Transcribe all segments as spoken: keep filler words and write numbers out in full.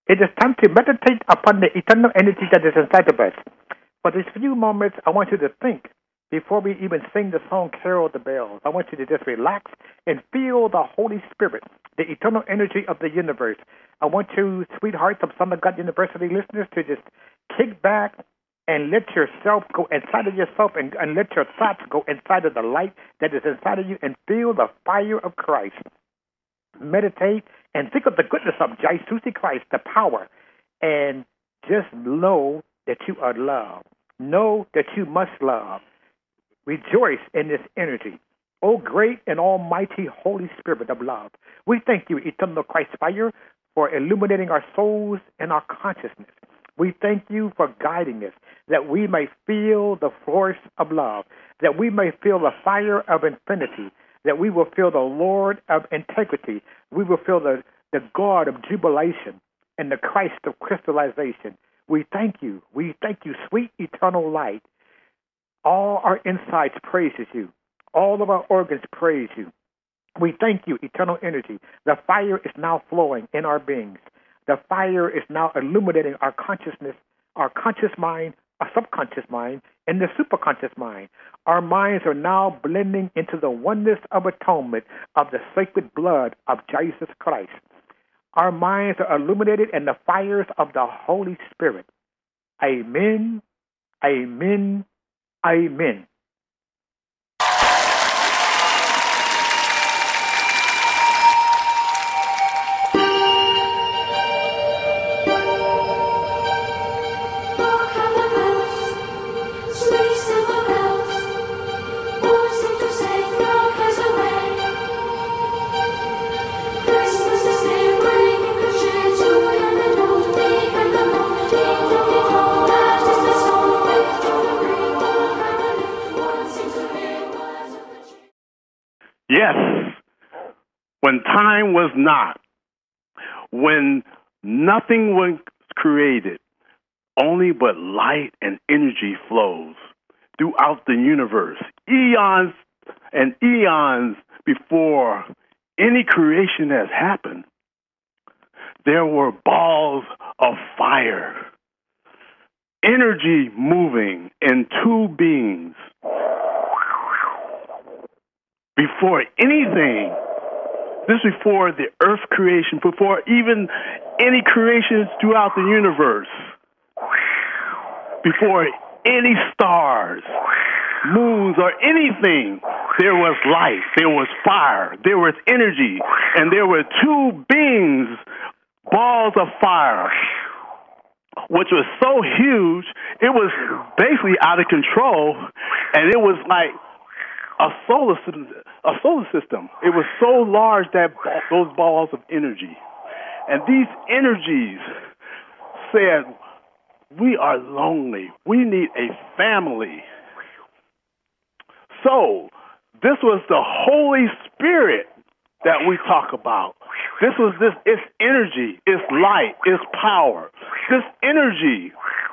It is time to meditate upon the eternal energy that is inside of us. For these few moments, I want you to think before we even sing the song Carol the Bells. I want you to just relax and feel the Holy Spirit, the eternal energy of the universe. I want you, sweethearts of Son of God University listeners, to just kick back and let yourself go inside of yourself and, and let your thoughts go inside of the light that is inside of you and feel the fire of Christ. Meditate and think of the goodness of Jesus Christ, the power, and just know that you are loved. Know that you must love. Rejoice in this energy. O great and almighty Holy Spirit of love, we thank you, eternal Christ fire, for illuminating our souls and our consciousness. We thank you for guiding us, that we may feel the force of love, that we may feel the fire of infinity, that we will feel the Lord of integrity, we will feel the, the God of jubilation and the Christ of crystallization. We thank you. We thank you, sweet eternal light. All our insides praises you. All of our organs praise you. We thank you, eternal energy. The fire is now flowing in our beings. The fire is now illuminating our consciousness, our conscious mind, our subconscious mind, and the superconscious mind. Our minds are now blending into the oneness of atonement of the sacred blood of Jesus Christ. Our minds are illuminated in the fires of the Holy Spirit. Amen, amen, amen. Yes, when time was not, when nothing was created, only but light and energy flows throughout the universe, eons and eons before any creation has happened, there were balls of fire, energy moving in two beings. Before anything, this before the earth creation, before even any creations throughout the universe, before any stars, moons, or anything, there was light, there was fire, there was energy, and there were two beings, balls of fire, which was so huge, it was basically out of control, and it was like a solar system. A solar system. It was so large that those balls of energy, and these energies said, "We are lonely. We need a family." So this was the Holy Spirit that we talk about. This was this. It's energy. It's light. It's power. This energy,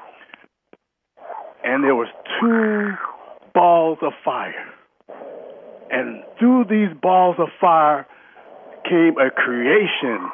and there was two balls of fire. And through these balls of fire came a creation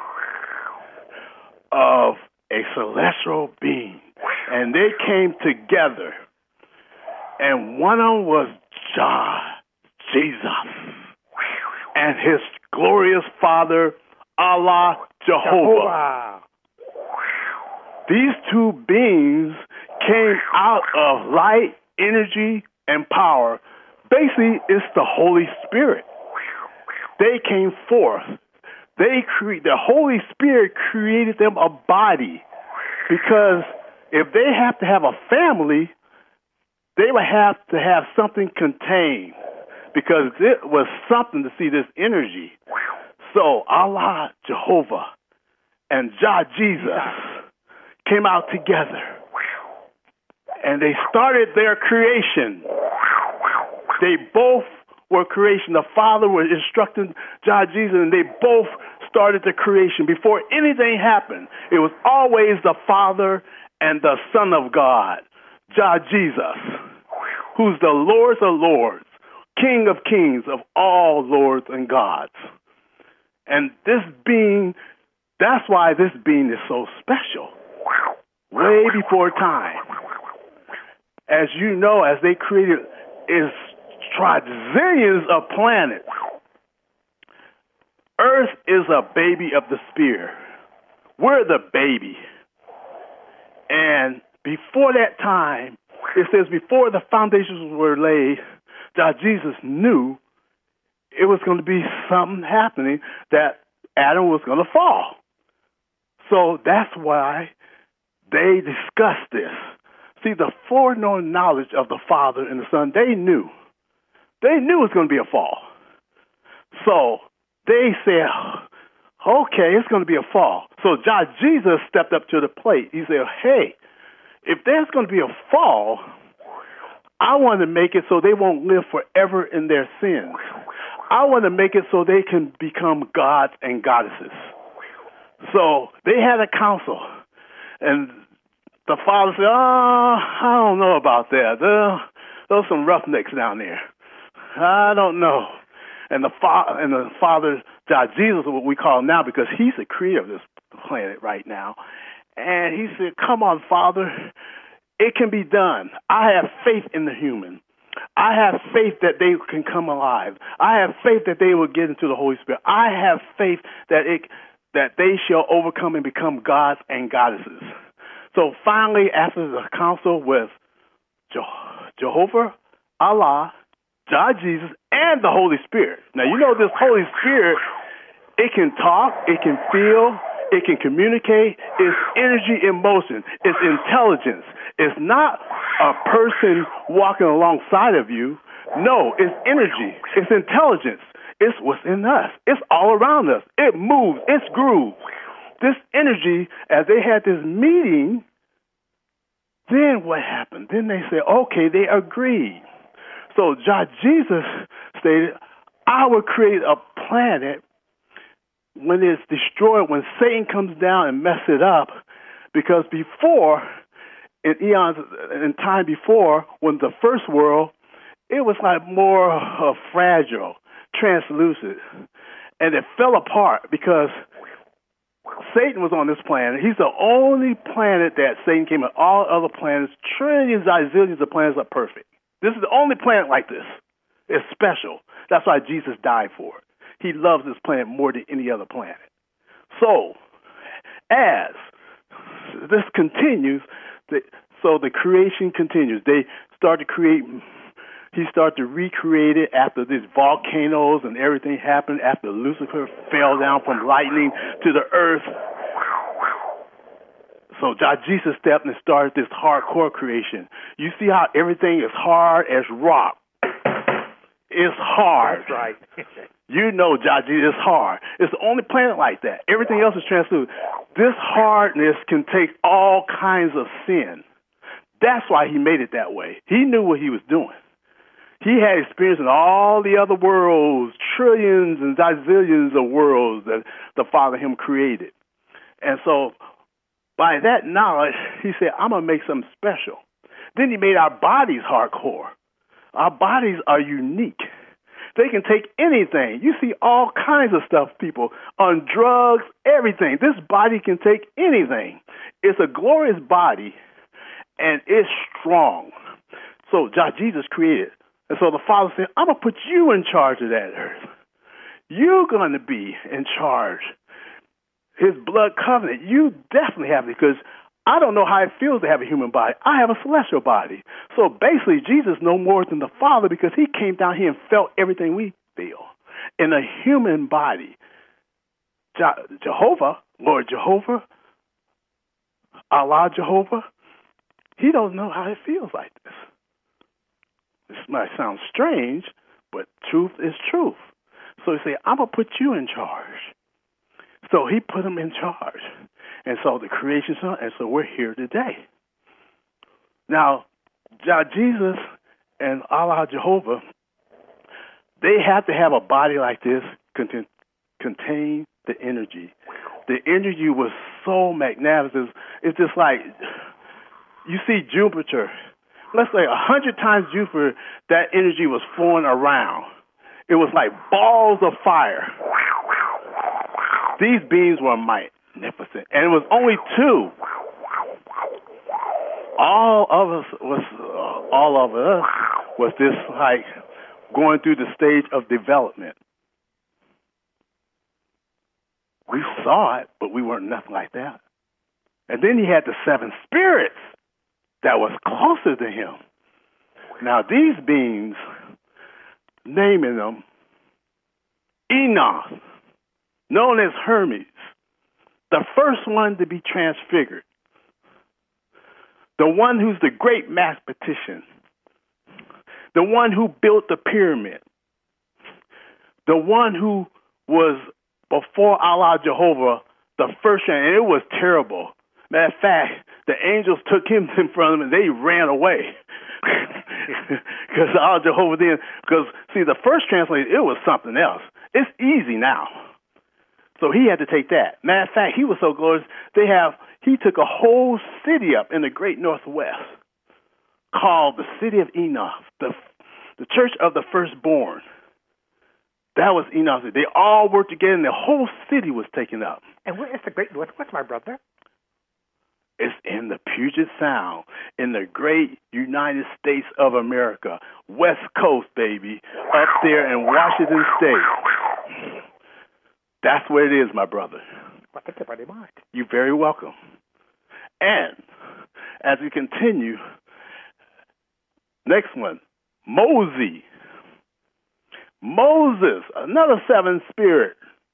of a celestial being. And they came together. And one of them was Jah, Jesus, and his glorious Father, Allah, Jehovah. Jehovah. These two beings came out of light, energy, and power. Basically, it's the Holy Spirit. They came forth. They cre- the Holy Spirit created them a body, because if they have to have a family, they would have to have something contained, because it was something to see this energy. So Allah, Jehovah, and Jah, Jesus, came out together, and they started their creation. They both were creation. The Father was instructing Jah Jesus, and they both started the creation. Before anything happened, it was always the Father and the Son of God, Jah Jesus, who's the Lord of Lords, King of Kings of all lords and gods. And this being That's why this being is so special. Way before time. As you know, as they created is trizillions of planets. Earth is a baby of the spear. We're the baby. And before that time, it says before the foundations were laid, that Jesus knew it was going to be something happening, that Adam was going to fall. So that's why they discussed this. See, the foreknown knowledge of the Father and the Son, they knew. They knew it was going to be a fall. So they said, okay, it's going to be a fall. So God, Jesus stepped up to the plate. He said, hey, if there's going to be a fall, I want to make it so they won't live forever in their sins. I want to make it so they can become gods and goddesses. So they had a council, and the Father said, oh, I don't know about that. There, there's some roughnecks down there. I don't know. And the, fa- and the Father, God, Jesus, what we call him now, because he's the creator of this planet right now. And he said, come on, Father, it can be done. I have faith in the human. I have faith that they can come alive. I have faith that they will get into the Holy Spirit. I have faith that it that they shall overcome and become gods and goddesses. So finally, after the council with Je- Jehovah, Allah, God, Jesus, and the Holy Spirit. Now, you know this Holy Spirit, it can talk, it can feel, it can communicate. It's energy in motion. It's intelligence. It's not a person walking alongside of you. No, it's energy. It's intelligence. It's what's in us. It's all around us. It moves. It's groove. This energy, as they had this meeting, then what happened? Then they said, okay, they agreed. So God, Jesus stated, I will create a planet when it's destroyed, when Satan comes down and messes it up, because before, in eons, in time before, when the first world, it was like more uh, fragile, translucent, and it fell apart because Satan was on this planet. He's the only planet that Satan came on. All other planets, trillions, zillions of planets are perfect. This is the only planet like this. It's special. That's why Jesus died for it. He loves this planet more than any other planet. So, as this continues, the, so the creation continues. They start to create, he started to recreate it after these volcanoes and everything happened, after Lucifer fell down from lightning to the earth. So God, Jesus stepped and started this hardcore creation. You see how everything is hard as rock. It's hard. That's right. You know, God, Jesus, it's hard. It's the only planet like that. Everything else is translucent. This hardness can take all kinds of sin. That's why he made it that way. He knew what he was doing. He had experience in all the other worlds, trillions and zillions of worlds that the Father him created. And so by that knowledge, he said, I'm going to make something special. Then he made our bodies hardcore. Our bodies are unique. They can take anything. You see all kinds of stuff, people, on drugs, everything. This body can take anything. It's a glorious body, and it's strong. So God, Jesus created. And so the Father said, I'm going to put you in charge of that earth. You're going to be in charge. His blood covenant, you definitely have it, because I don't know how it feels to have a human body. I have a celestial body. So basically, Jesus no more than the Father, because he came down here and felt everything we feel in a human body. Je- Jehovah, Lord Jehovah, Allah Jehovah, he doesn't know how it feels like this. This might sound strange, but truth is truth. So he said, I'm going to put you in charge. So he put him in charge. And so the creation started, and so we're here today. Now, Jesus and Allah Jehovah, they have to have a body like this contain, contain the energy. The energy was so magnificent. It's just like, you see Jupiter. Let's say a hundred times Jupiter, that energy was flowing around. It was like balls of fire. These beings were magnificent. And it was only two. All of us was, uh, all of us was this like going through the stage of development. We saw it, but we weren't nothing like that. And then he had the seven spirits that was closer to him. Now these beings, naming them Enoch, known as Hermes, the first one to be transfigured, the one who's the great mathematician, the one who built the pyramid, the one who was before Allah Jehovah, the first one, and it was terrible. Matter of fact, the angels took him in front of them and they ran away. Because Allah Jehovah then, because see, the first translation, it was something else. It's easy now. So he had to take that. Matter of fact, he was so glorious, they have, he took a whole city up in the great northwest called the city of Enoch, the, the church of the firstborn. That was Enoch. They all worked together and the whole city was taken up. And where is the great northwest, my brother? It's in the Puget Sound, in the great United States of America, West Coast, baby, up there in Washington State. That's where it is, my brother. Well, thank you very much. You're very welcome. And as we continue, next one, Moses. Moses, another seven spirit.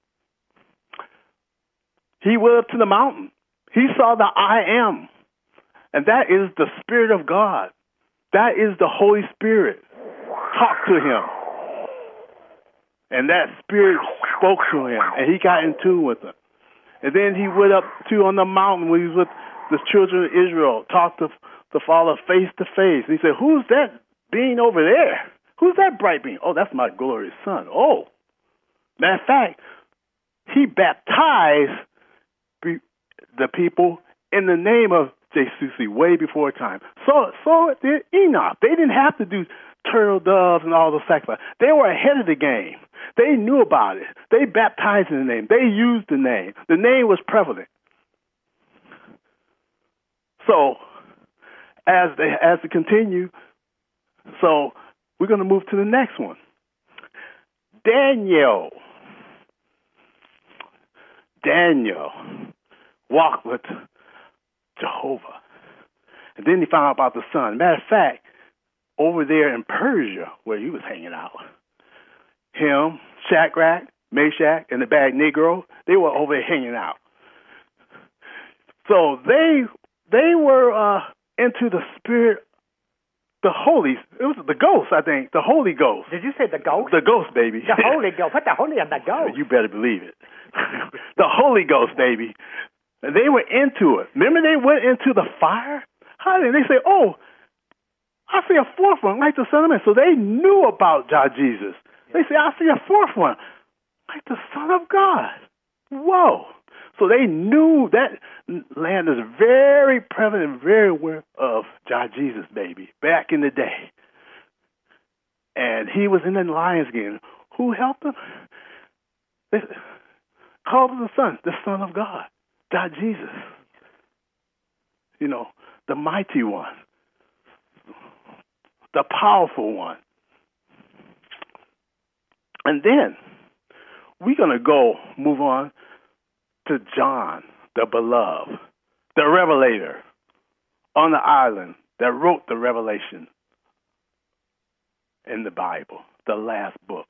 He went up to the mountain. He saw the I am, and that is the Spirit of God. That is the Holy Spirit. Talk to him. And that Spirit spoke to him, and he got in tune with him. And then he went up to on the mountain when he was with the children of Israel, talked to the Father face to face. And he said, who's that being over there? Who's that bright being? Oh, that's my glorious Son. Oh. Matter of fact, he baptized the people in the name of Jesus way before time. So, so did Enoch. They didn't have to do turtle doves and all those sacrifices. They were ahead of the game. They knew about it. They baptized in the name. They used the name. The name was prevalent. So, as they as they continue, so we're going to move to the next one. Daniel. Daniel walked with Jehovah. And then he found out about the Son. Matter of fact, over there in Persia, where he was hanging out, him, Shadrach, Meshach, and the bad Negro, they were over there hanging out. So they they were uh, into the spirit, the Holy, it was the Ghost, I think, the Holy Ghost. Did you say the Ghost? The Ghost, baby. The Holy Ghost. Put the Holy on the Ghost. You better believe it. The Holy Ghost, baby. And they were into it. Remember they went into the fire? How did they say, oh, I see a fourth one, like the Son of Man. So they knew about God Jesus. They say, I see a fourth one, like the Son of God. Whoa. So they knew that land is very prevalent, very aware of God Jesus, baby, back in the day. And he was in the lion's den. Who helped him? They called him the Son, the Son of God. God Jesus, you know, the mighty one, the powerful one. And then we're going to go move on to John, the beloved, the revelator on the island that wrote the Revelation in the Bible, the last book.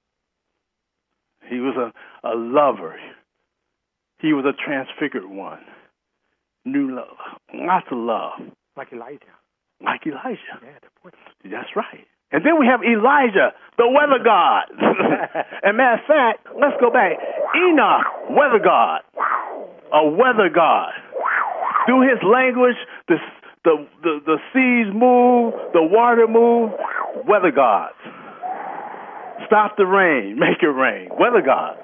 He was a, a lover. He was a transfigured one. New love. Lots of love. Like Elijah. Like Elijah. Yeah, the point. That's right. And then we have Elijah, the weather god. And matter of fact, let's go back. Enoch, weather god. A weather god. Through his language, the, the, the, the seas move, the water move. Weather gods. Stop the rain, make it rain. Weather gods.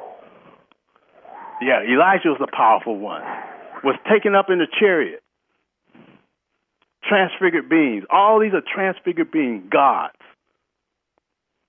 Yeah, Elijah was the powerful one. Was taken up in the chariot. Transfigured beings. All these are transfigured beings, gods.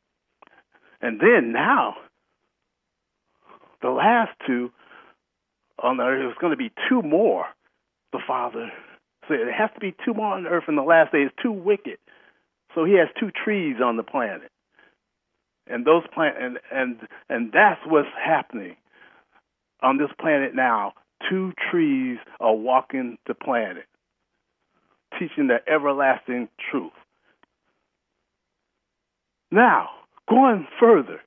And then now, the last two on the earth. There's going to be two more, the Father said. There has to be two more on the earth in the last days, too wicked. So he has two trees on the planet. And those plant and, and and that's what's happening on this planet now. Two trees are walking the planet, teaching the everlasting truth. Now, going further,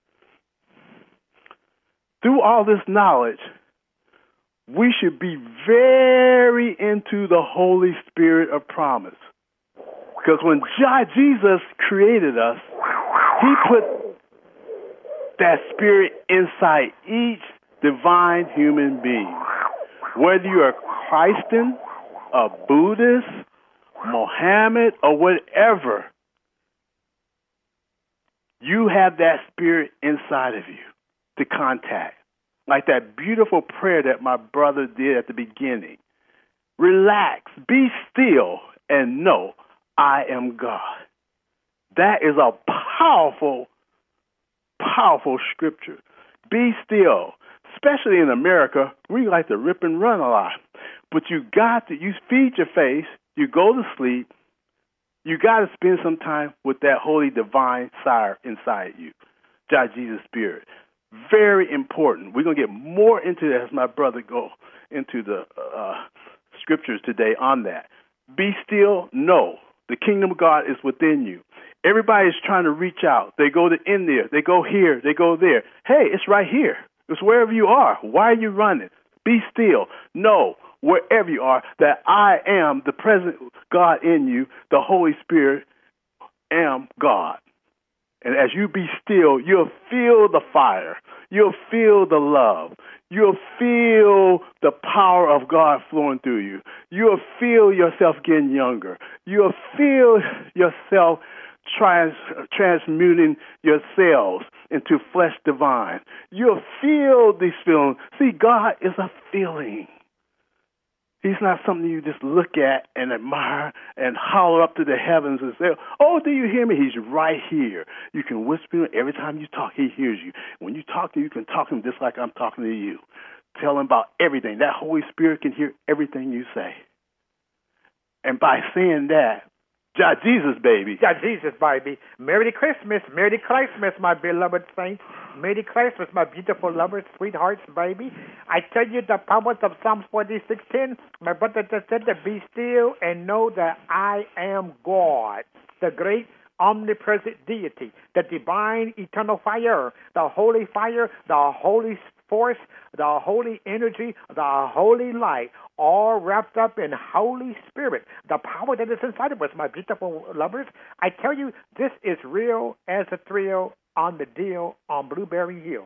through all this knowledge, we should be very into the Holy Spirit of promise. Because when Jesus created us, he put that spirit inside each divine human being. Whether you're a Christian, a Buddhist, Mohammed, or whatever, you have that spirit inside of you to contact. Like that beautiful prayer that my brother did at the beginning. Relax, be still, and know I am God. That is a powerful, powerful scripture. Be still. Especially in America, we like to rip and run a lot. But you got to, you feed your face, you go to sleep, you got to spend some time with that holy divine sire inside you, God, Jesus Spirit. Very important. We're going to get more into that as my brother go into the uh, scriptures today on that. Be still, know the kingdom of God is within you. Everybody's trying to reach out. They go to India, they go here, they go there. Hey, it's right here. It's wherever you are. Why are you running? Be still. Know wherever you are that I am the present God in you, the Holy Spirit, am God. And as you be still, you'll feel the fire. You'll feel the love. You'll feel the power of God flowing through you. You'll feel yourself getting younger. You'll feel yourself trans, transmuting your cells into flesh divine. You'll feel these feelings. See, God is a feeling. He's not something you just look at and admire and holler up to the heavens and say, oh, do you hear me? He's right here. You can whisper every time you talk, he hears you. When you talk to him, you can talk to him just like I'm talking to you. Tell him about everything. That Holy Spirit can hear everything you say. And by saying that, God Jesus, baby. God Jesus, baby. Merry Christmas. Merry Christmas, my beloved saints. Merry Christmas, my beautiful lovers, sweethearts, baby. I tell you the powers of Psalms forty-six ten. My brother just said to be still and know that I am God, the great omnipresent deity, the divine eternal fire, the holy fire, the holy force, the holy energy, the holy light, all wrapped up in Holy Spirit, the power that is inside of us, my beautiful lovers. I tell you, this is real as a thrill on the deal on Blueberry Hill.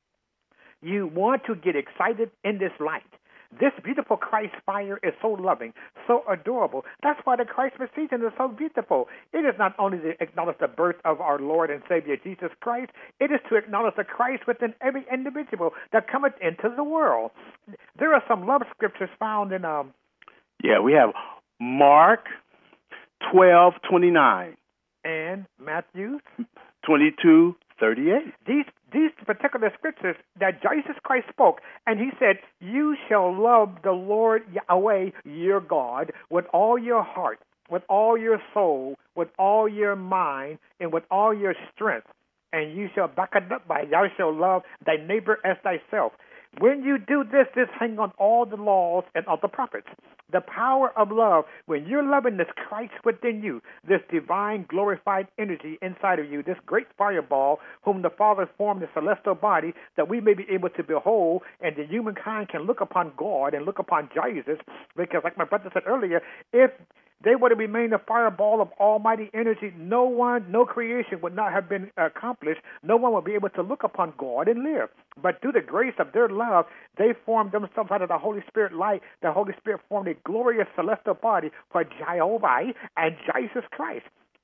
You want to get excited in this light. This beautiful Christ fire is so loving, so adorable. That's why the Christmas season is so beautiful. It is not only to acknowledge the birth of our Lord and Savior Jesus Christ, it is to acknowledge the Christ within every individual that cometh into the world. There are some love scriptures found in... um. Yeah, we have Mark twelve twenty-nine. And Matthew twenty-two thirty-eight. These these particular scriptures that Jesus Christ spoke, and he said, you shall love the Lord Yahweh, your God, with all your heart, with all your soul, with all your mind, and with all your strength. And you shall back it up by, thou shalt love thy neighbor as thyself. When you do this, this hang on all the laws and all the prophets. The power of love, when you're loving this Christ within you, this divine glorified energy inside of you, this great fireball whom the Father formed the celestial body that we may be able to behold, and the humankind can look upon God and look upon Jesus, because like my brother said earlier, if they were to remain a fireball of almighty energy, no one, no creation would not have been accomplished. No one would be able to look upon God and live. But through the grace of their love, they formed themselves out of the Holy Spirit light. The Holy Spirit formed a glorious celestial body for Jehovah and Jesus Christ.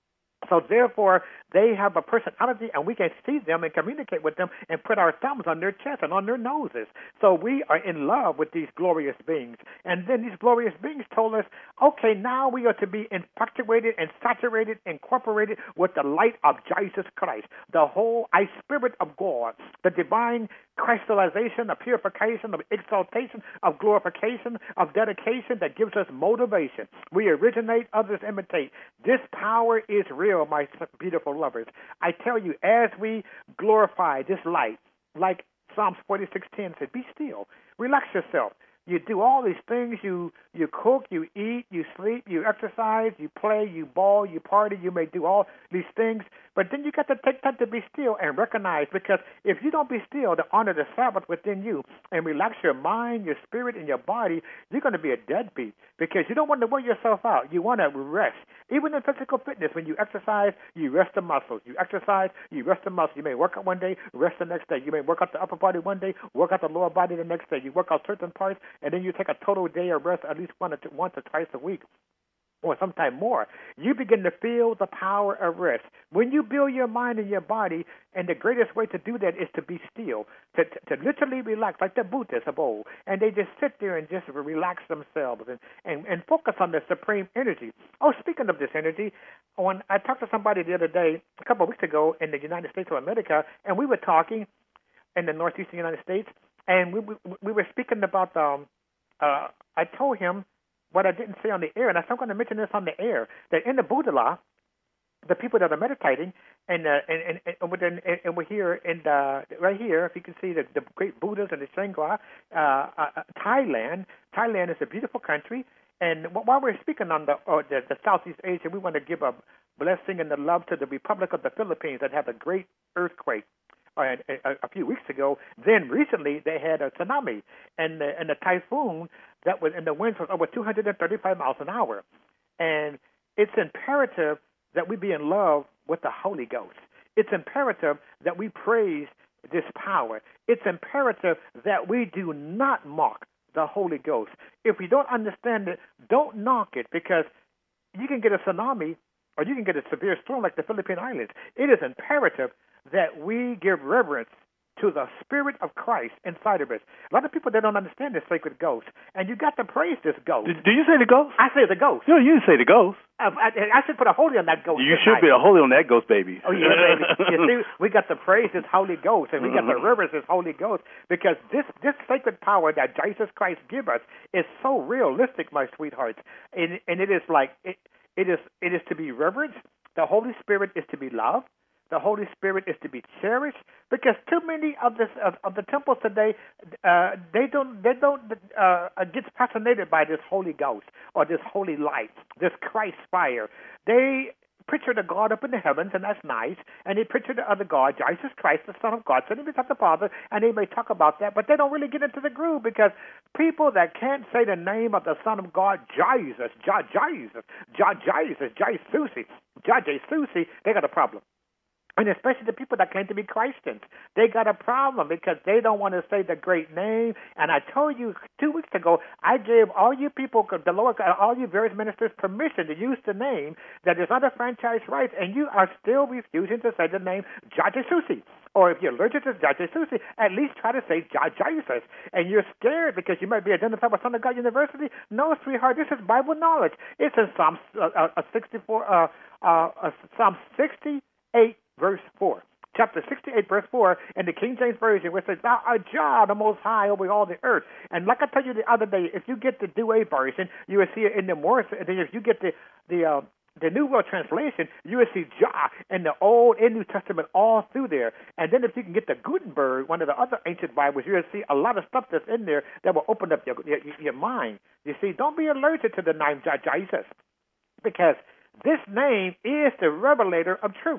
So therefore, they have a personality, and we can see them and communicate with them and put our thumbs on their chest and on their noses. So we are in love with these glorious beings. And then these glorious beings told us, okay, now we are to be infatuated and saturated, incorporated with the light of Jesus Christ, the whole I Spirit of God, the divine crystallization, of purification, of exaltation, of glorification, of dedication that gives us motivation. We originate, others imitate. This power is real, my beautiful lovers. I tell you, as we glorify this light, like Psalms forty-six ten said, be still, relax yourself. You do all these things. You you cook, you eat, you sleep, you exercise, you play, you ball, you party. You may do all these things, but then you got to take time to be still and recognize, because if you don't be still to honor the Sabbath within you and relax your mind, your spirit, and your body, you're going to be a deadbeat, because you don't want to wear yourself out. You want to rest. Even in physical fitness, when you exercise, you rest the muscles. You exercise, you rest the muscles. You may work out one day, rest the next day. You may work out the upper body one day, work out the lower body the next day. You work out certain parts, and then you take a total day of rest at least one or two, once or twice a week, or sometime more. You begin to feel the power of rest. When you build your mind and your body, and the greatest way to do that is to be still, to, to, to literally relax, like the Buddhists of old, and they just sit there and just relax themselves and, and, and focus on the supreme energy. Oh, speaking of this energy, when I talked to somebody the other day, a couple of weeks ago in the United States of America, and we were talking in the northeastern United States, and we we, we were speaking about, um, uh, I told him what I didn't say on the air, and I'm going to mention this on the air, that in the Buddha law, the people that are meditating, and uh, and, and, and, within, and we're here, in the, right here, if you can see the, the great Buddhas and the Shangri-La, uh, uh, Thailand. Thailand is a beautiful country, and while we're speaking on the, uh, the, the Southeast Asia, we want to give a blessing and the love to the Republic of the Philippines that had a great earthquake uh, a, a few weeks ago. Then recently they had a tsunami, and the, and the typhoon that was, and the winds was over two hundred thirty-five miles an hour. And it's imperative that we be in love with the Holy Ghost. It's imperative that we praise this power. It's imperative that we do not mock the Holy Ghost. If we don't understand it, don't knock it, because you can get a tsunami or you can get a severe storm like the Philippine Islands. It is imperative that we give reverence to the Spirit of Christ inside of us. A lot of people, they don't understand this sacred ghost, and you got to praise this ghost. Do, do you say the ghost? I say the ghost. No, you say the ghost. I, I, I should put a holy on that ghost. You should be a holy on that ghost, baby. Oh, yeah, baby. You see, we got to praise this Holy Ghost, and we got to reverence this Holy Ghost, because this, this sacred power that Jesus Christ gives us is so realistic, my sweethearts. And, and it is like, it, it is it is to be reverenced. The Holy Spirit is to be loved. The Holy Spirit is to be cherished, because too many of this of, of the temples today, uh, they don't they don't uh, get fascinated by this Holy Ghost or this holy light, this Christ fire. They picture the God up in the heavens, and that's nice, and they picture the other God, Jesus Christ, the Son of God, sitting beside the Father, and they may talk about that, but they don't really get into the groove, because people that can't say the name of the Son of God, Jesus, Ja Jesus, Ja Jesus, Jesus, Ja Jesus, they got a problem. And especially the people that claim to be Christians. They got a problem because they don't want to say the great name. And I told you two weeks ago, I gave all you people, the Lord, all you various ministers, permission to use the name that is under franchise rights, and you are still refusing to say the name Ja Jesus. Or if you're allergic to Ja Jesus, at least try to say Ja Jesus. And you're scared because you might be identified with Son of God University. No, sweetheart, this is Bible knowledge. It's in Psalm uh, uh, sixty-four, uh, uh, uh, Psalm sixty-eight. Verse four, chapter sixty-eight, verse four, in the King James Version, where it says, "Thou art Jah, the Most High, over all the earth." And like I told you the other day, if you get the Douay version, you will see it in the Morris. And then if you get the the uh, the New World Translation, you will see Jah in the Old and New Testament all through there. And then if you can get the Gutenberg, one of the other ancient Bibles, you will see a lot of stuff that's in there that will open up your your, your mind. You see, don't be allergic to the name Jah Jesus, because this name is the revelator of truth.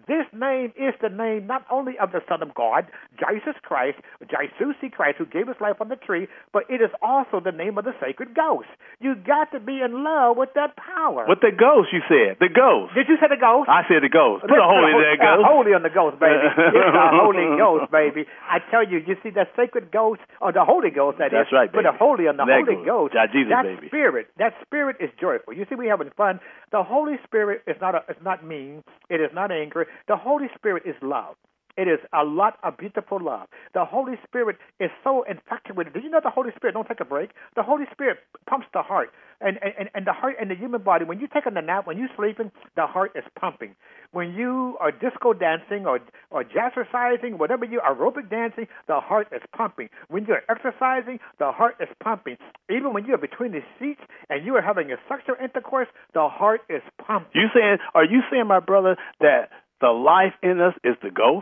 This name is the name not only of the Son of God, Jesus Christ, Jesus Christ, who gave his life on the tree, but it is also the name of the sacred ghost. You got to be in love with that power. With the ghost, you said. The ghost. Did you say the ghost? I said the ghost. Put a holy in there, ghost. Uh, holy on the ghost, baby. It's the Holy Ghost, baby. I tell you, you see that sacred ghost, or the Holy Ghost, that That's is. right, baby. Put a holy on the That Holy goes. Ghost. Ja, Jesus, that baby. spirit, that spirit is joyful. You see, we having fun. The Holy Spirit is not a, it's not mean. It is not angry. The Holy Spirit is love. It is a lot of beautiful love. The Holy Spirit is so infatuated. Did you know the Holy Spirit, don't take a break, the Holy Spirit pumps the heart. And, and, and the heart and the human body, when you're taking a nap, when you're sleeping, the heart is pumping. When you are disco dancing or, or jazzercising, whatever you aerobic dancing, the heart is pumping. When you're exercising, the heart is pumping. Even when you're between the seats and you are having a sexual intercourse, the heart is pumping. You saying, are you saying, my brother, that the life in us is the ghost?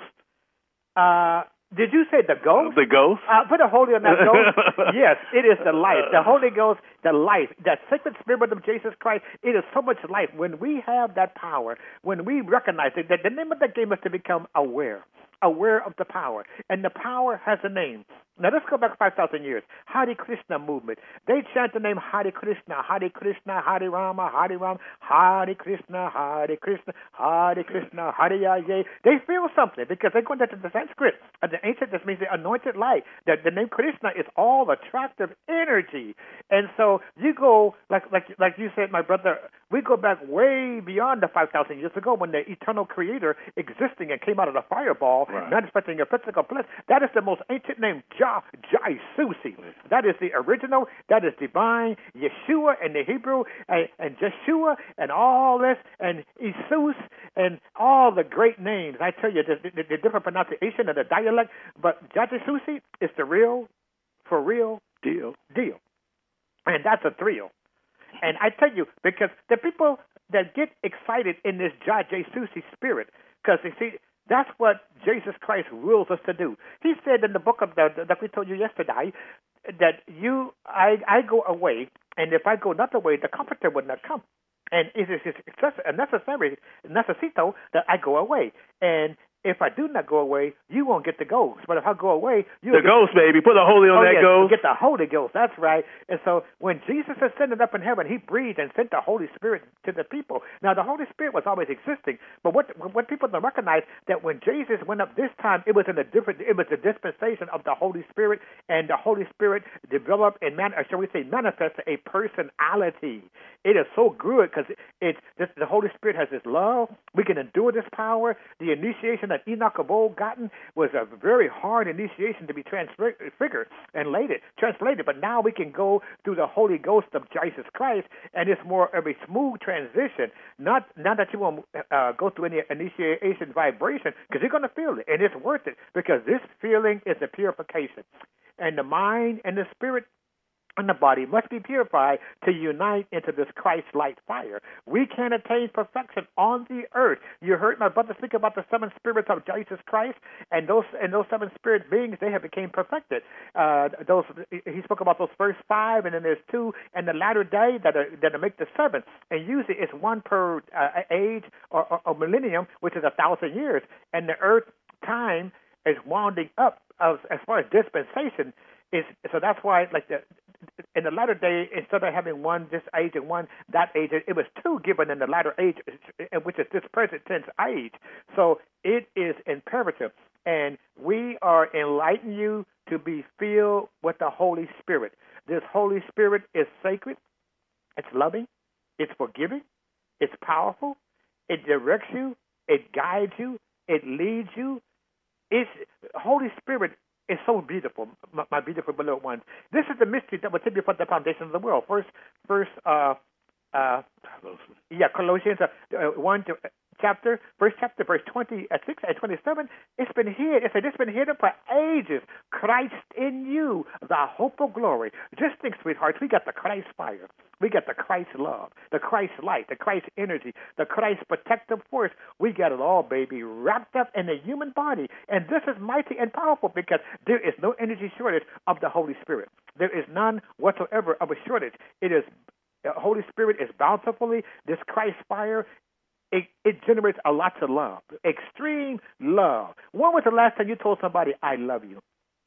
Uh, did you say the ghost? The ghost? Uh, put a holy on that ghost. Yes, it is the life. The Holy Ghost, the life, that sacred spirit of Jesus Christ, it is so much life. When we have that power, when we recognize it, that the name of the game is to become aware, aware of the power. And the power has a name. Now, let's go back five thousand years. Hare Krishna movement. They chant the name Hare Krishna, Hare Krishna, Hare Rama, Hare Rama, Hare Krishna, Hare Krishna, Hare Krishna, Hare Yaya. They feel something because they go into the Sanskrit. And the ancient, this means the anointed light. The, the name Krishna is all attractive energy. And so you go, like like like you said, my brother, we go back way beyond the five thousand years ago when the eternal creator existing and came out of the fireball, right. manifesting a physical place. That is the most ancient name, Jah, Jai Susi. That is the original. That is divine. Yeshua in the Hebrew, and, and Jeshua, and all this, and Jesus, and all the great names. I tell you, the, the, the different pronunciation of the dialect, but Jai Susi is the real, for real deal. Deal. And that's a thrill. And I tell you, because the people that get excited in this Jah Jesusi spirit, because you see, that's what Jesus Christ wills us to do. He said in the book of the that we told you yesterday that you, I, I go away, and if I go not away, the Comforter would not come. And it is necessary, necesito that I go away. And if I do not go away, you won't get the ghost. But if I go away, you the ghost, the, baby. Put the Holy on oh, that yes, ghost. Get the Holy Ghost. That's right. And so when Jesus ascended up in heaven, he breathed and sent the Holy Spirit to the people. Now the Holy Spirit was always existing, but what what people don't recognize that when Jesus went up this time, it was in a different. It was the dispensation of the Holy Spirit, and the Holy Spirit developed and man, or shall we say, manifested a personality. It is so good because it, it the Holy Spirit has this love. We can endure this power. The initiation that Enoch of old gotten was a very hard initiation to be transfigured and later translated, but now we can go through the Holy Ghost of Jesus Christ, and it's more of a smooth transition. Not not that you won't uh, go through any initiation vibration, because you're going to feel it, and it's worth it, because this feeling is a purification, and the mind and the spirit and the body must be purified to unite into this Christ-like fire. We can attain perfection on the earth. You heard my brother speak about the seven spirits of Jesus Christ, and those and those seven spirit beings, they have become perfected. Uh, those he spoke about those first five, and then there's two in the latter day that are, that make the seven. And usually it's one per uh, age or, or, or millennium, which is a thousand years. And the earth time is winding up as, as far as dispensation. Is, so that's why, like the in the latter day, instead of having one this age and one that age, it was two given in the latter age, which is this present tense age. So it is imperative, and we are enlightening you to be filled with the Holy Spirit. This Holy Spirit is sacred, it's loving, it's forgiving, it's powerful, it directs you, it guides you, it leads you. It's Holy Spirit. It's so beautiful, my, my beautiful beloved ones. This is the mystery that was hid before the foundation of the world. First, first, uh, uh, yeah, Colossians uh, one to, uh, chapter, first chapter, verse twenty-six and twenty-seven. It's been hid. It said it's been hidden for ages. Christ in you, the hope of glory. Just think, sweethearts, we got the Christ fire. We got the Christ love, the Christ light, the Christ energy, the Christ protective force. We got it all, baby, wrapped up in the human body. And this is mighty and powerful because there is no energy shortage of the Holy Spirit. There is none whatsoever of a shortage. It is, the Holy Spirit is bountifully, this Christ fire it, it generates a lot of love, extreme love. When was the last time you told somebody, I love you?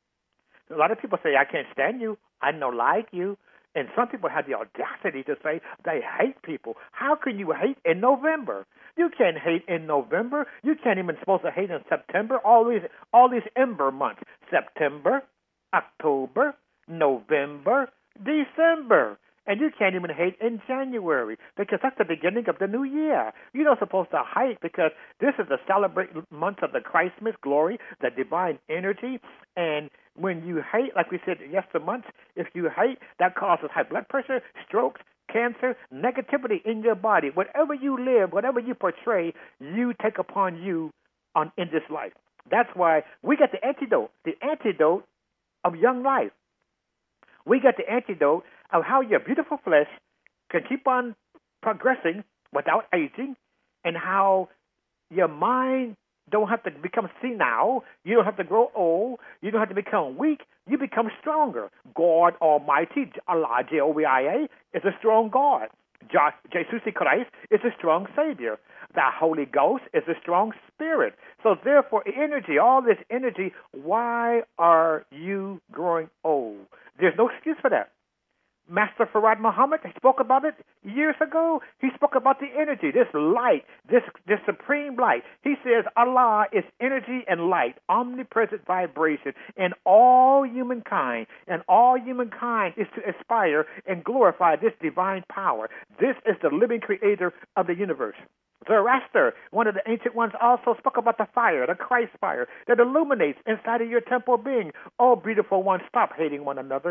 A lot of people say, I can't stand you. I don't like you. And some people have the audacity to say they hate people. How can you hate in November? You can't hate in November. You can't even supposed to hate in September. All these, all these ember months: September, October, November, December. And you can't even hate in January because that's the beginning of the new year. You're not supposed to hate because this is the celebrate month of the Christmas glory, the divine energy. And when you hate, like we said yesterday month, if you hate, that causes high blood pressure, strokes, cancer, negativity in your body. Whatever you live, whatever you portray, you take upon you on in this life. That's why we got the antidote, the antidote of young life. We got the antidote of how your beautiful flesh can keep on progressing without aging, and how your mind don't have to become senile. You don't have to grow old. You don't have to become weak. You become stronger. God Almighty, Allah, J O V I A, is a strong God. Jesus Christ is a strong Savior. The Holy Ghost is a strong Spirit. So therefore, energy, all this energy, why are you growing old? There's no excuse for that. Master Farad Muhammad spoke about it years ago. He spoke about the energy, this light, this this supreme light. He says Allah is energy and light, omnipresent vibration in all humankind, and all humankind is to aspire and glorify this divine power. This is the living creator of the universe. Zoroaster, one of the ancient ones, also spoke about the fire, the Christ fire, that illuminates inside of your temple being. Oh, beautiful one, stop hating one another.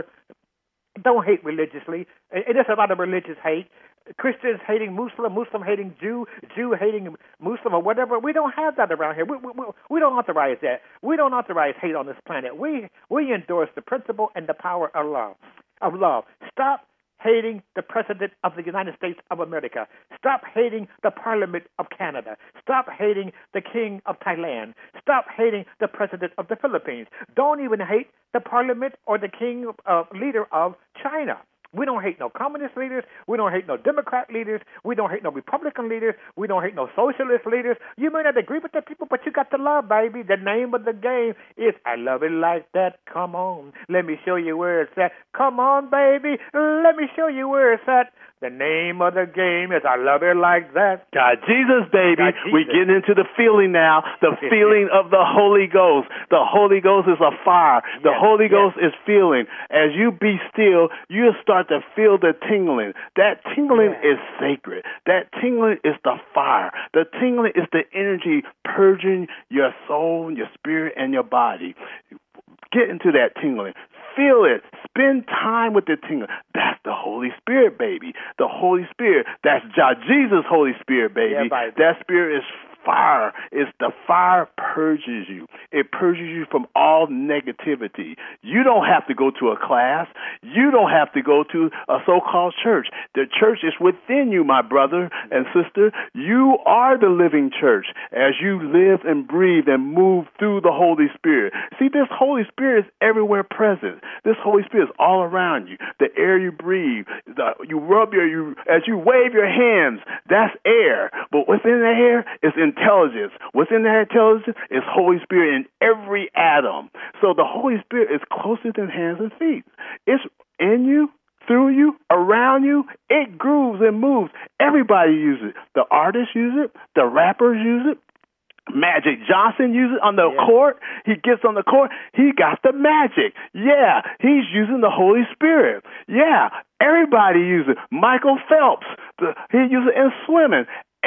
Don't hate religiously. It is a lot of religious hate. Christians hating Muslim, Muslim hating Jew, Jew hating Muslim, or whatever. We don't have that around here. We, we, we don't authorize that. We don't authorize hate on this planet. We we endorse the principle and the power of love. Of love. Stop hating the President of the United States of America. Stop hating the Parliament of Canada. Stop hating the King of Thailand. Stop hating the President of the Philippines. Don't even hate the Parliament or the King uh, leader of China. We don't hate no communist leaders. We don't hate no Democrat leaders. We don't hate no Republican leaders. We don't hate no socialist leaders. You may not agree with the people, but you got to love, baby. The name of the game is I love it like that. Come on. Let me show you where it's at. Come on, baby. Let me show you where it's at. The name of the game is I love it like that. God Jesus, baby. God, Jesus. We get into the feeling now, the feeling of the Holy Ghost. The Holy Ghost is a fire. The yes, Holy yes. Ghost is feeling. As you be still, you'll start to feel the tingling. That tingling yes. is sacred. That tingling is the fire. The tingling is the energy purging your soul, your spirit, and your body. Get into that tingling. Feel it. Spend time with the tingling. That's the Holy Spirit, baby. The Holy Spirit. That's Jesus' Holy Spirit, baby. Yeah, that Spirit is fire. It's the fire purges you. It purges you from all negativity. You don't have to go to a class. You don't have to go to a so-called church. The church is within you, my brother and sister. You are the living church as you live and breathe and move through the Holy Spirit. See, this Holy Spirit is everywhere present. This Holy Spirit is all around you. The air you breathe, the, you rub your, you as you wave your hands, that's air. But within the air is intelligence. Within that intelligence is Holy Spirit in every atom. So the Holy Spirit is closer than hands and feet. It's in you, through you, around you. It grooves and moves. Everybody uses it. The artists use it. The rappers use it. Magic Johnson uses it on the yeah. court. He gets on the court. He got the magic. Yeah, he's using the Holy Spirit. Yeah, everybody uses it. Michael Phelps, the, he uses it in swimming.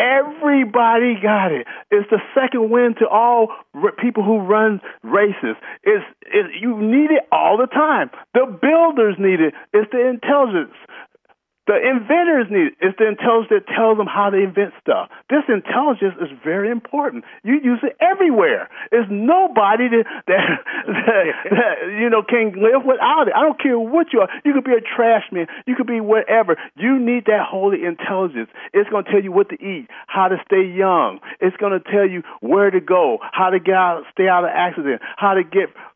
Everybody got it. It's the second win to all r- people who run races. It's, it's, you need it all the time. The builders need it. It's the intelligence. The inventors need it. It's the intelligence that tells them how to invent stuff. This intelligence is very important. You use it everywhere. There's nobody that, that, that, that you know can live without it. I don't care what you are. You could be a trash man. You could be whatever. You need that holy intelligence. It's going to tell you what to eat, how to stay young. It's going to tell you where to go, how to get out, stay out of accident, how to get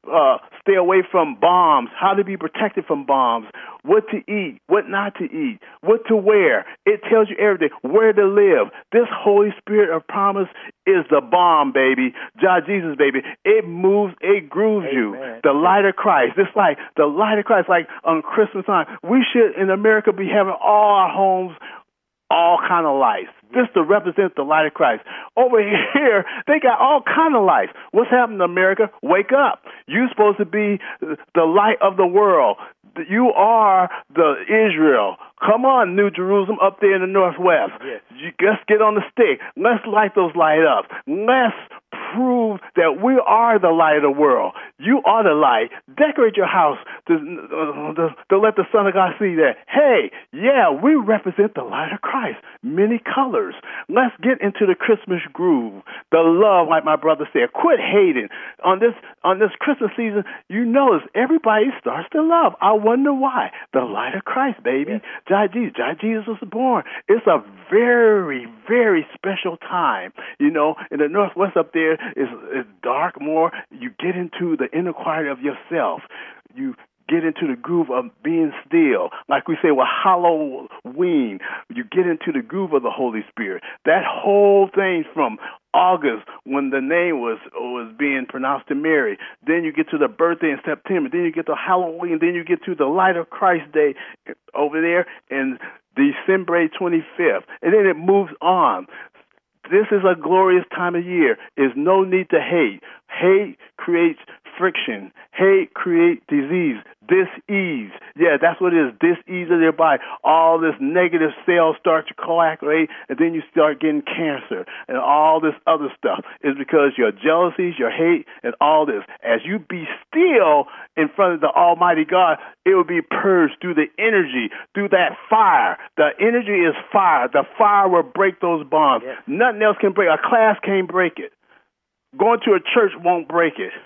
uh, stay away from bombs, how to be protected from bombs, what to eat, what not to eat, what to wear. It tells you everything, where to live. This Holy Spirit of promise is the bomb, baby. God, Jesus, baby. It moves, it grooves Amen. You. The light of Christ. It's like the light of Christ, like on Christmas time. We should, in America, be having all our homes all kind of lights, just to represent the light of Christ. Over here, they got all kind of lights. What's happening in America? Wake up. You're supposed to be the light of the world. You are the Israel. Come on, New Jerusalem, up there in the northwest. Yes. You, let's get on the stick. Let's light those light up. Let's prove that we are the light of the world. You are the light. Decorate your house to, uh, to, to let the Son of God see that, hey, yeah, we represent the light of Christ. Many colors. Let's get into the Christmas groove. The love, like my brother said. Quit hating. On this on this Christmas season, you notice everybody starts to love. I wonder why. The light of Christ, baby. Yes. God Jesus. God Jesus was born. It's a very, very special time. You know, in the Northwest up there, it's, it's dark more. You get into the inner quiet of yourself. You get into the groove of being still. Like we say, well, Halloween, you get into the groove of the Holy Spirit. That whole thing from August, when the name was was being pronounced to Mary. Then you get to the birthday in September. Then you get to Halloween. Then you get to the Light of Christ Day over there in December twenty-fifth. And then it moves on. This is a glorious time of year. There's no need to hate. Hate creates friction. Hate creates disease. Dis-ease. Yeah, that's what it is. Dis-ease of your body. All this negative cells start to coagulate, and then you start getting cancer and all this other stuff. It's because your jealousies, your hate, and all this. As you be still in front of the Almighty God, it will be purged through the energy, through that fire. The energy is fire. The fire will break those bonds. Yes. Nothing else can break. A class can't break it. Going to a church won't break it.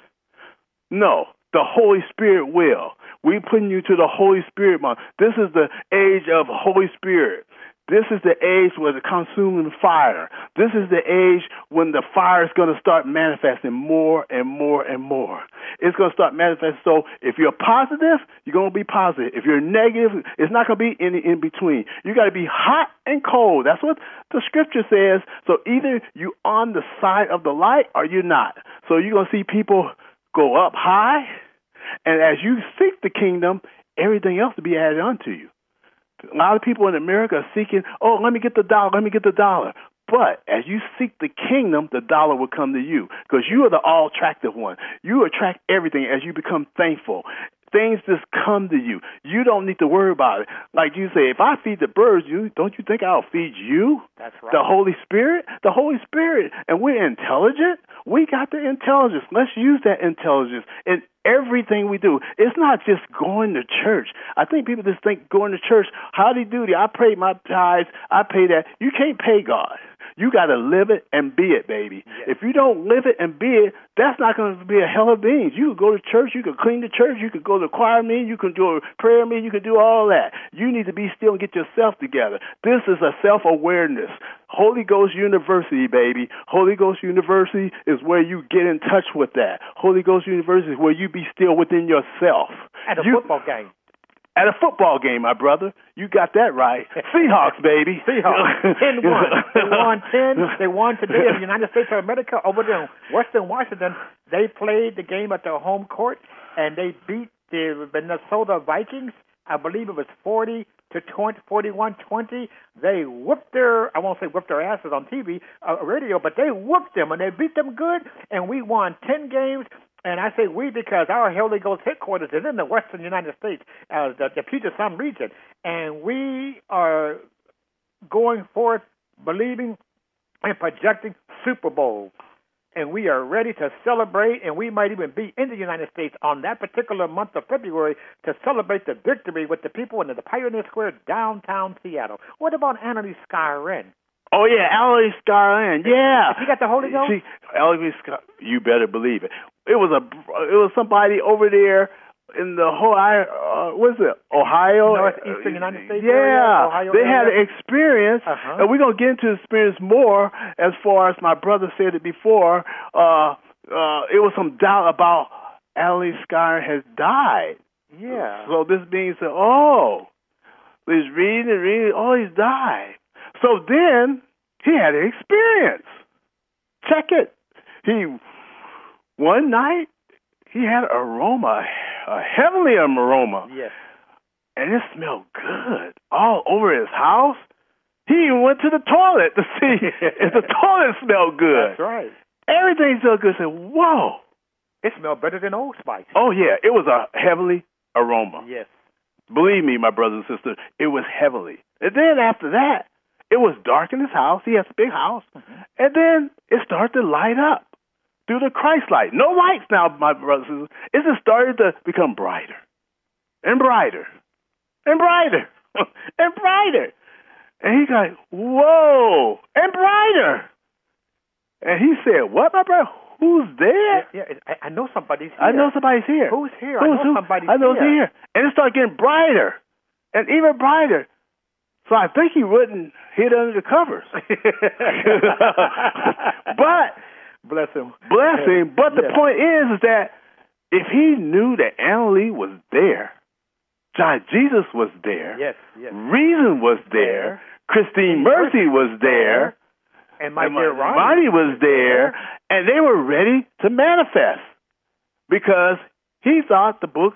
No, the Holy Spirit will. We putting you to the Holy Spirit month. This is the age of Holy Spirit. This is the age where the consuming fire. This is the age when the fire is going to start manifesting more and more and more. It's going to start manifesting. So if you're positive, you're going to be positive. If you're negative, it's not going to be any in between. You got to be hot and cold. That's what the scripture says. So either you on the side of the light or you're not. So you're going to see people go up high, and as you seek the kingdom, everything else will be added unto you. A lot of people in America are seeking, oh, let me get the dollar, let me get the dollar. But as you seek the kingdom, the dollar will come to you because you are the all-attractive one. You attract everything as you become thankful. Things just come to you. You don't need to worry about it. Like you say, if I feed the birds, you don't you think I'll feed you? That's right. The Holy Spirit? The Holy Spirit. And we're intelligent. We got the intelligence. Let's use that intelligence in everything we do. It's not just going to church. I think people just think going to church, howdy doody, I pay my tithes, I pay that. You can't pay God. You got to live it and be it, baby. Yes. If you don't live it and be it, that's not going to be a hell of beans. You could go to church, you could clean the church, you could go to the choir meeting, you could do a prayer meeting, you could do all that. You need to be still and get yourself together. This is a self-awareness. Holy Ghost University, baby. Holy Ghost University is where you get in touch with that. Holy Ghost University is where you be still within yourself. At a you, football game. At a football game, my brother. You got that right. Seahawks, baby. Seahawks. ten one. They won ten. They won today in the United States of America over there in Western Washington. They played the game at their home court, and they beat the Minnesota Vikings. I believe it was forty to twenty, forty-one twenty. They whooped their, I won't say whooped their asses on T V, uh, radio, but they whooped them, and they beat them good, and we won ten games. And I say we because our Holy Ghost headquarters is in the western United States, uh, the, the Puget Sound region. And we are going forth believing and projecting Super Bowl. And we are ready to celebrate, and we might even be in the United States on that particular month of February to celebrate the victory with the people in the Pioneer Square, downtown Seattle. What about Annalise Skyren? Oh, yeah, Annalise Skyren, yeah. She got the Holy Ghost? She, Annalise Skyren, you better believe it. It was a, it was somebody over there in the whole, uh, what is it, Ohio? Northeastern United States yeah, area, Ohio they area. had an experience, uh-huh. and we're going to get into the experience more as far as my brother said it before. Uh, uh, it was some doubt about Ali Sky has died. Yeah. So this being said, oh, he's reading and reading, oh, he's died. So then he had an experience. Check it. He, one night, he had an aroma, a heavenly aroma. Yes. And it smelled good all over his house. He even went to the toilet to see if the toilet smelled good. That's right. Everything smelled good. I said, whoa. It smelled better than Old Spice. Oh, yeah. It was a heavenly aroma. Yes. Believe me, my brothers and sisters, it was heavenly. And then after that, it was dark in his house. He has a big house. Mm-hmm. And then it started to light up through the Christ light. No lights now, my brothers and sisters. It just started to become brighter and brighter and brighter and brighter. And he got, whoa, and brighter. And he said, what, my brother? Who's there? Yeah, yeah I, I know somebody's here. I know somebody's here. Who's here? Who's, I know who? somebody's I know here. here. And it started getting brighter and even brighter. So I think he wouldn't hid under the covers. But bless him. Bless him. But the yes. point is, is that if he knew that Anna Lee was there, John Jesus was there, yes, yes. Reason was there, Christine Mercy was there, and my and dear Ronnie, Ronnie was there, and they were ready to manifest because he thought the books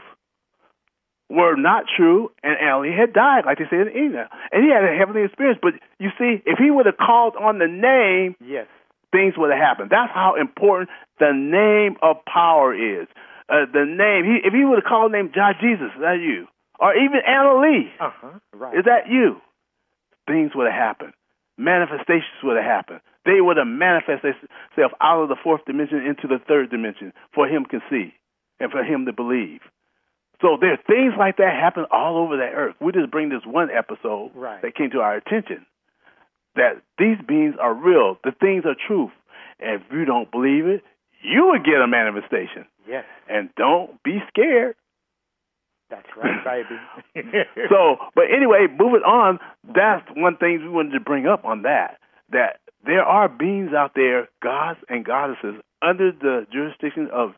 were not true, and Anna Lee had died, like they said in Enoch. And he had a heavenly experience. But you see, if he would have called on the name, yes, things would have happened. That's how important the name of power is. Uh, the name, he, if he would have called the name John Jesus, is that you? Or even Anna Lee, uh-huh, right. is that you? Things would have happened. Manifestations would have happened. They would have manifested themselves out of the fourth dimension into the third dimension for him to see and for him to believe. So there are things like that happen all over the earth. We just bring this one episode right. that came to our attention, that these beings are real. The things are truth. And if you don't believe it, you will get a manifestation. Yes. And don't be scared. That's right, baby. So, but anyway, moving on, that's one thing we wanted to bring up on that, that there are beings out there, gods and goddesses, under the jurisdiction of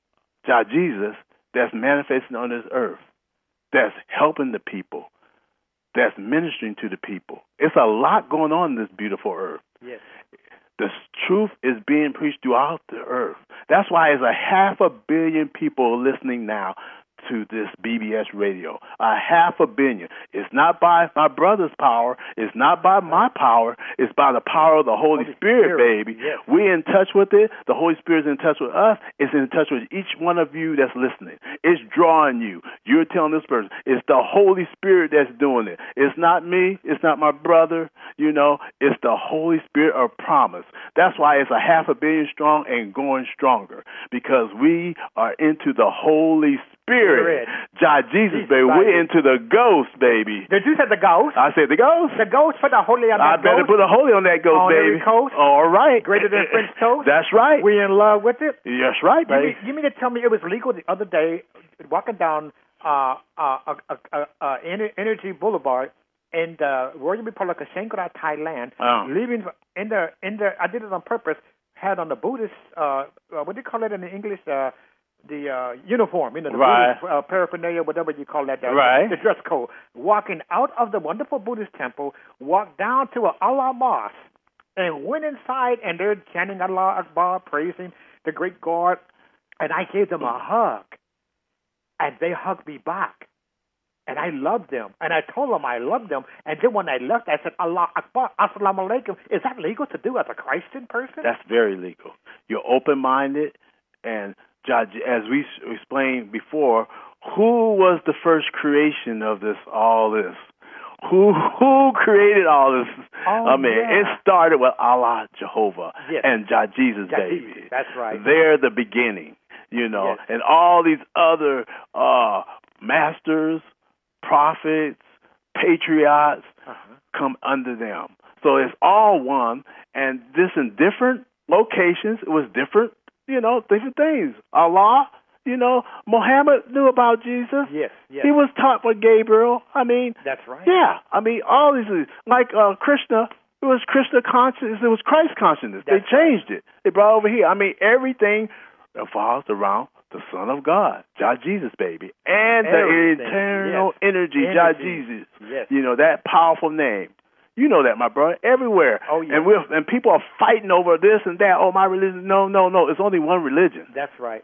Jah Jesus, that's manifesting on this earth, that's helping the people, that's ministering to the people. It's a lot going on in this beautiful earth. Yes. The truth is being preached throughout the earth. That's why there's a half a billion people listening now to this B B S radio. A half a billion. It's not by my brother's power. It's not by my power. It's by the power of the Holy, Holy Spirit, Spirit, baby. Yes. We're in touch with it. The Holy Spirit's in touch with us. It's in touch with each one of you that's listening. It's drawing you. You're telling this person. It's the Holy Spirit that's doing it. It's not me. It's not my brother. You know, it's the Holy Spirit of promise. That's why it's a half a billion strong and going stronger, because we are into the Holy Spirit. Spirit. Jah Jesus, Jesus, baby. We're into the ghost, baby. Did you say the ghost? I said the ghost. The ghost for the holy on that I ghost? better put a holy on that ghost, on baby. Every coast? All right. Greater than French toast? That's right. We in love with it? That's right, baby. You mean, you mean to tell me it was legal the other day, walking down uh, uh, uh, uh, uh, Energy Boulevard in the Royal Republic of Chiang Rai, Thailand, oh. leaving in the, in the, I did it on purpose, had on the Buddhist, uh, uh, what do you call it in the English, uh, the uh, uniform, you know, the right. Buddhist uh, paraphernalia, whatever you call that, uh, right. the dress code, walking out of the wonderful Buddhist temple, walked down to an Allah mosque, and went inside, and they're chanting Allah Akbar, praising the great God, and I gave them a hug, and they hugged me back, and I loved them, and I told them I loved them, and then when I left, I said, Allah Akbar, Assalamu Alaikum. Is that legal to do as a Christian person? That's very legal. You're open-minded, and as we explained before, who was the first creation of this, all this? Who who created all this? Oh, I mean, yeah. it started with Allah, Jehovah, yes. and Jah Jesus, Jah baby. Jesus. That's right. They're the beginning, you know, yes. and all these other uh, masters, prophets, patriots uh-huh. come under them. So it's all one, and this in different locations. It was different. You know, different things. Allah, you know, Muhammad knew about Jesus. Yes, yes. He was taught by Gabriel. I mean, that's right. Yeah, I mean, all these, like uh, Krishna, it was Krishna consciousness, it was Christ consciousness. That's they changed right. it. They brought it over here. I mean, everything revolves around the Son of God, Jah Jesus, baby, and Everything. the eternal Yes. energy, Energy. Jah Jesus. Yes. You know, that powerful name. You know that, my brother, everywhere. Oh, yeah. And we're and people are fighting over this and that. Oh, my religion. No, no, no. It's only one religion. That's right.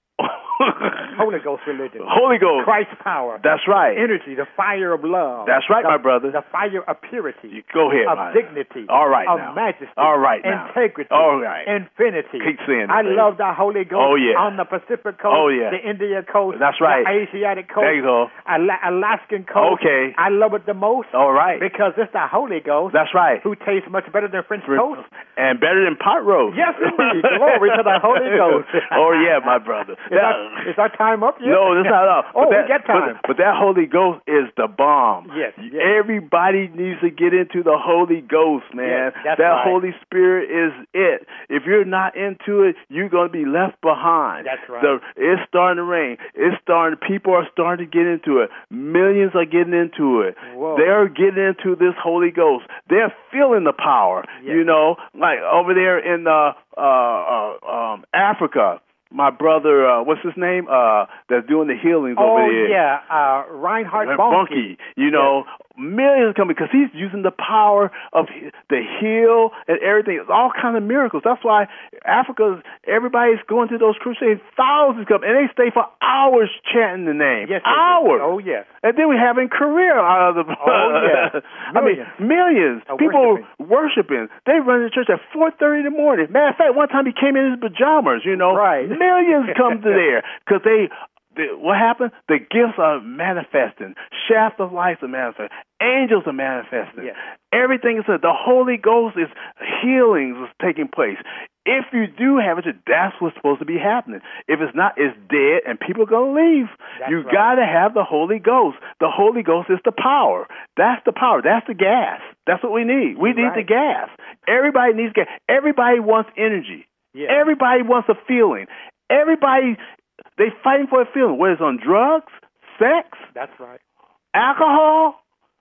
Holy Ghost religion. Holy Ghost. Christ's power. That's right. Energy, the fire of love. That's right, the, my brother. The fire of purity. You go ahead, of my dignity. All right of now. majesty. All right now. Integrity. All right. Infinity. Keep saying it, I baby. love the Holy Ghost. Oh, yeah. On the Pacific coast. Oh, yeah. The India coast. That's right. The Asiatic coast. There you go. Ala- Alaskan coast. Okay. I love it the most. All right. Because it's the Holy Ghost. That's right. Who tastes much better than French toast. And better than pot roast. Yes, indeed. Glory to the Holy Ghost. Oh, yeah, my brother. Is, our, is our time up yet? No, that's not up. Oh, but that, we get time. But, but that Holy Ghost is the bomb. Yes, yes. Everybody needs to get into the Holy Ghost, man. Yes, that's that right. Holy Spirit is it. If you're not into it, you're going to be left behind. That's right. The, it's starting to rain. It's starting. People are starting to get into it. Millions are getting into it. Whoa. They're getting into this Holy Ghost. They're feeling the power. Yes. You know, like over there in uh, uh, uh, um, Africa. My brother, uh, what's his name? Uh, that's doing the healings oh, over there. yeah, uh, Reinhard Bonnke. You know, yes. Millions coming because he's using the power of the heal and everything. It's all kind of miracles. That's why Africa's everybody's going to those crusades. Thousands come and they stay for hours chanting the name. Yes, hours. Oh yes. And then we have in Korea out of the. Oh yeah. I mean, millions uh, people worshiping. worshiping. They run to church at four thirty in the morning. Matter of fact, one time he came in his pajamas. You know, right? Millions come to there because they. The, what happened? The gifts are manifesting. Shaft of life are manifesting. Angels are manifesting. Yes. Everything is the Holy Ghost is healings is taking place. If you do have it, that's what's supposed to be happening. If it's not, it's dead, and people are going to leave. That's you right. got to have the Holy Ghost. The Holy Ghost is the power. That's the power. That's the gas. That's what we need. We need right. the gas. Everybody needs gas. Everybody wants energy. Yes. Everybody wants a feeling. Everybody. They fighting for a feeling, whether it's on drugs, sex, that's right, alcohol.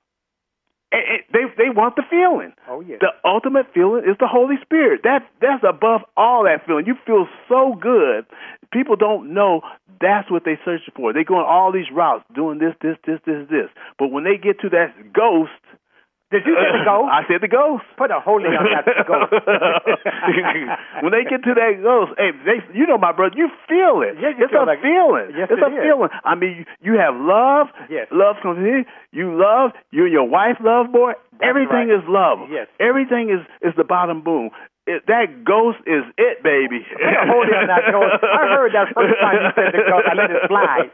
It, it, they they want the feeling. Oh yeah. The ultimate feeling is the Holy Spirit. That that's above all that feeling. You feel so good. People don't know that's what they searching for. They go on all these routes, doing this, this, this, this, this. But when they get to that ghost. Did you say the ghost? I said the ghost. Put a holy on that ghost. When they get to that ghost, hey, they, you know, my brother, you feel it. Yes, you it's feel a like, feeling. Yes, it's it a is. feeling. I mean, you, you have love. Yes. Love comes in. You love. You and your wife love, boy. That's Everything right. is love. Yes. Everything is, is the bottom boom. It, that ghost is it, baby. Put a holy on that ghost. I heard that first time you said the ghost. I let it slide.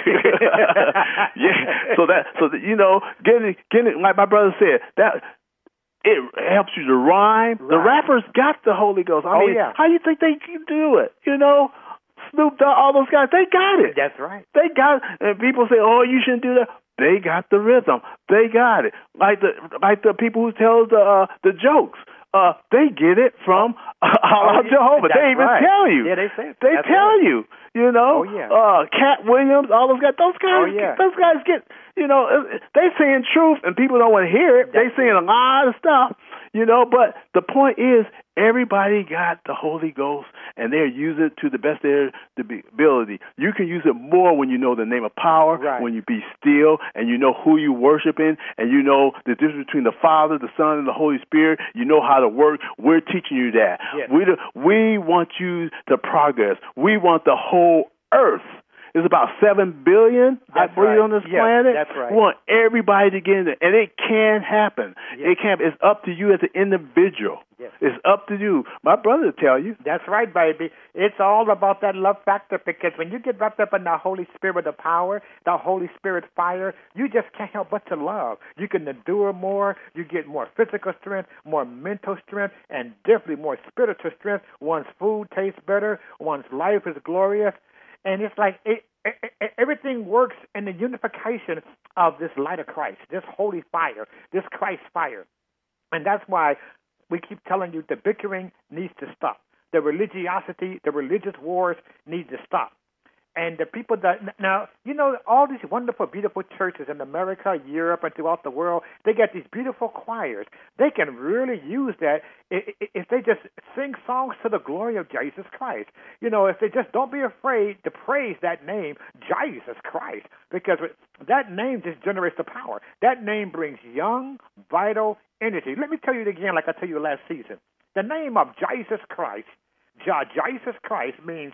Yeah. So that, so that, you know, getting, getting, like my brother said, that. It helps you to rhyme. Right. The rappers got the Holy Ghost. I oh, mean, yeah. how you think they can do it? You know, Snoop Dogg, all those guys, they got it. That's right. They got it. And people say, oh, you shouldn't do that. They got the rhythm. They got it. Like the like the people who tell the uh, the jokes. Uh, they get it from uh, oh, yeah. Jehovah. That's They even right. tell you. Yeah, they say it. They That's tell right. you. You know. Oh, yeah. Uh, Cat Williams, all those guys. Those guys. Oh, yeah. Those guys get. You know, they saying truth, and people don't want to hear it. They That's saying a lot of stuff. You know, but the point is, everybody got the Holy Ghost, and they're using it to the best of their ability. You can use it more when you know the name of power, right. when you be still, and you know who you worshiping, and you know the difference between the Father, the Son, and the Holy Spirit. You know how to work. We're teaching you that. Yes. We we want you to progress. We want the whole earth. There's about seven billion, that's I believe, right. on this yes, planet. That's right. We want everybody to get in there, and it can happen. Yes. It can. It's up to you as an individual. Yes. It's up to you. My brother will tell you. That's right, baby. It's all about that love factor, because when you get wrapped up in the Holy Spirit of power, the Holy Spirit fire, you just can't help but to love. You can endure more. You get more physical strength, more mental strength, and definitely more spiritual strength. One's food tastes better. One's life is glorious. And it's like it, it, it, everything works in the unification of this light of Christ, this holy fire, this Christ fire. And that's why we keep telling you the bickering needs to stop. The religiosity, the religious wars need to stop. And the people that, now, you know, all these wonderful, beautiful churches in America, Europe, and throughout the world, they got these beautiful choirs. They can really use that if they just sing songs to the glory of Jesus Christ. You know, if they just don't be afraid to praise that name, Jesus Christ, because that name just generates the power. That name brings young, vital energy. Let me tell you it again like I told you last season. The name of Jesus Christ, Jesus Christ, means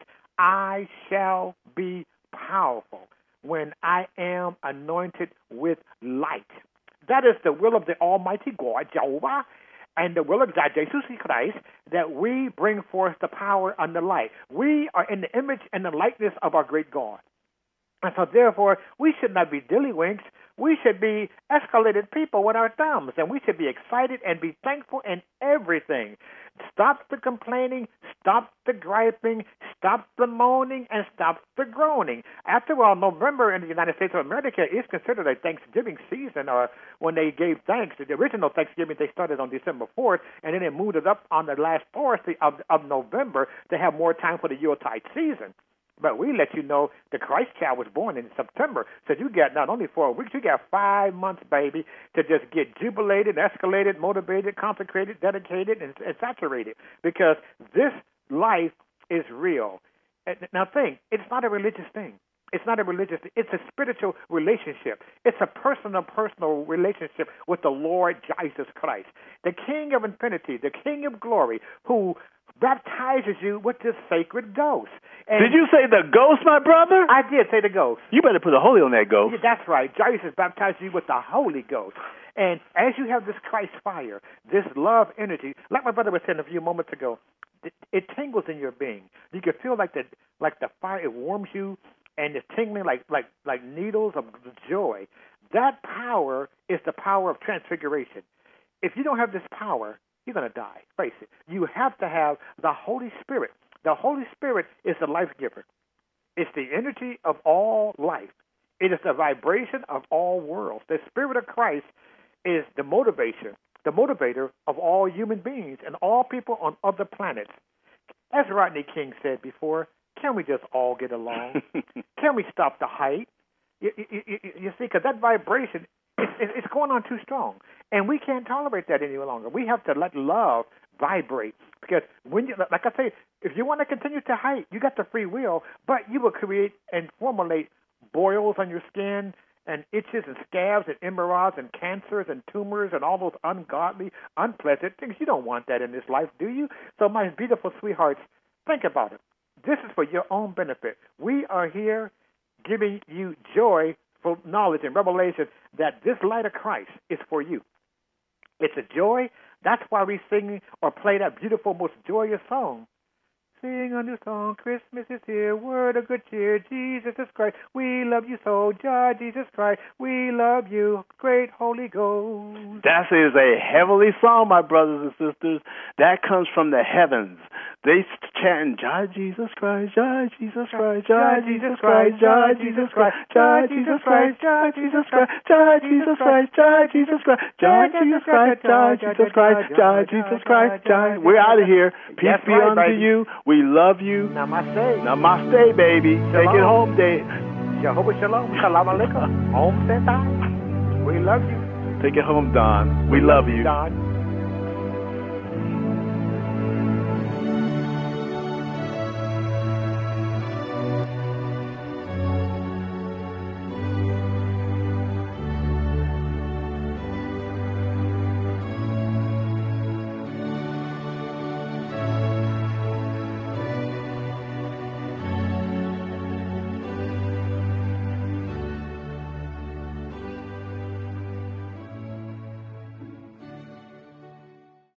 I shall be powerful when I am anointed with light. That is the will of the Almighty God, Jehovah, and the will of God, Jesus Christ, that we bring forth the power and the light. We are in the image and the likeness of our great God. And so, therefore, we should not be dillywinks. We should be escalated people with our thumbs, and we should be excited and be thankful in everything. Stop the complaining, stop the griping, stop the moaning, and stop the groaning. After all, November in the United States of America is considered a Thanksgiving season, or when they gave thanks. The original Thanksgiving, they started on December fourth, and then they moved it up on the last Thursday of, of November to have more time for the Yuletide season. But we let you know the Christ child was born in September. So you got not only four weeks, you got five months, baby, to just get jubilated, escalated, motivated, consecrated, dedicated, and, and saturated. Because this life is real. And now think, it's not a religious thing. It's not a religious thing. It's a spiritual relationship. It's a personal, personal relationship with the Lord Jesus Christ, the King of infinity, the King of glory, who baptizes you with the sacred ghost. And did you say the ghost, my brother? I did say the ghost. You better put the Holy on that ghost. Yeah, that's right. Jesus baptizes you with the Holy Ghost. And as you have this Christ fire, this love energy, like my brother was saying a few moments ago, it, it tingles in your being. You can feel like the like the fire, it warms you, and it's tingling like like like needles of joy. That power is the power of transfiguration. If you don't have this power, you're going to die. Face it. You have to have the Holy Spirit. The Holy Spirit is the life giver. It's the energy of all life. It is the vibration of all worlds. The Spirit of Christ is the motivation, the motivator of all human beings and all people on other planets. As Rodney King said before, can we just all get along? Can we stop the hype? You, you, you, you see, because that vibration, it's, it's going on too strong. And we can't tolerate that any longer. We have to let love vibrate. Because when you, like I say, if you want to continue to hype, you got the free will, but you will create and formulate boils on your skin and itches and scabs and hemorrhoids and cancers and tumors and all those ungodly, unpleasant things. You don't want that in this life, do you? So my beautiful sweethearts, think about it. This is for your own benefit. We are here giving you joy for knowledge and revelation that this light of Christ is for you. It's a joy. That's why we sing or play that beautiful, most joyous song. Sing a new song, Christmas is here, word of good cheer, Jesus is Christ, we love you so, Jah Jesus Christ, we love you, great Holy Ghost. That is a heavenly song, my brothers and sisters. That comes from the heavens. They chanting, Jah Jesus Christ, Jah Jesus Christ, Jah Jesus Christ, Jah Jesus Christ, Jah Jesus Christ, Jah Jesus Christ, Jah Jesus Christ, Jah Jesus Christ, Jah Jesus Christ, Jah Jesus Christ, Jah Jesus Christ, Jah. We're out of here. Peace be unto you. We love you. Namaste. Namaste, baby. Shalom. Take it home, Dave. Jehovah Shalom. Salam alaikum. Om Sentai. We love you. Take it home, Don. We, we love, love you. Don.